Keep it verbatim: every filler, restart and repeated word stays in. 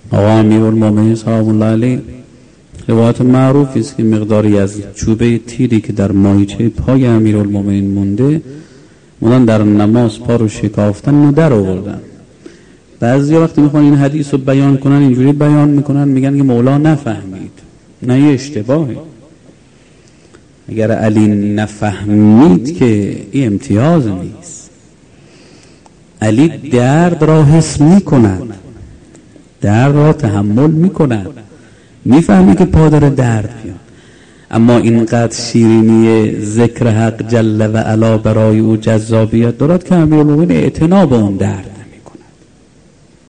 آقا امیرالمومنین سلام الله علیه روایت معروفی است که مقداری از چوبه تیری که در مایچه پای امیرالمومنین مونده مونن در نماز پا رو شکافتن و در آوردن. بعضی وقتی میخوان این حدیث رو بیان کنن اینجوری بیان میکنن، میگن که مولا نفهمید. نه، یه اشتباهه. اگر علی نفهمید که این امتیاز نیست. علی درد را حس میکند، درد را تحمل میکند، میفهمی که پادر درد بیاد، اما اینقدر شیرینی ذکر حق جل و علا برای او جذابیت دارد که امیرالمومنین اعتنا به اون درد